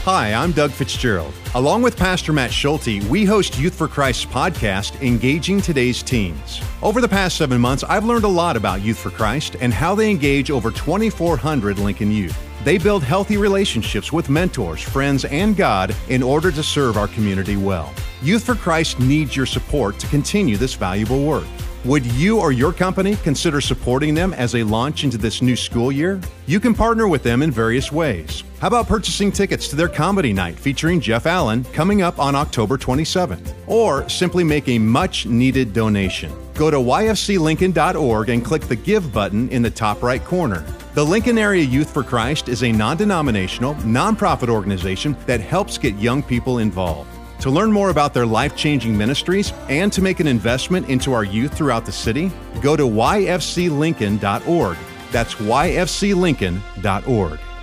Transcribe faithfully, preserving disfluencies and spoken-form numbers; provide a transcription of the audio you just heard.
Hi, I'm Doug Fitzgerald. Along with Pastor Matt Schulte, we host Youth for Christ's podcast, Engaging Today's Teens. Over the past seven months, I've learned a lot about Youth for Christ and how they engage over twenty-four hundred Lincoln youth. They build healthy relationships with mentors, friends, and God in order to serve our community well. Youth for Christ needs your support to continue this valuable work. Would you or your company consider supporting them as they launch into this new school year? You can partner with them in various ways. How about purchasing tickets to their comedy night featuring Jeff Allen coming up on October twenty-seventh? Or simply make a much-needed donation. Go to y f c lincoln dot org and click the Give button in the top right corner. The Lincoln Area Youth for Christ is a non-denominational, nonprofit organization that helps get young people involved. To learn more about their life-changing ministries and to make an investment into our youth throughout the city, go to y f c lincoln dot org. That's y f c lincoln dot org.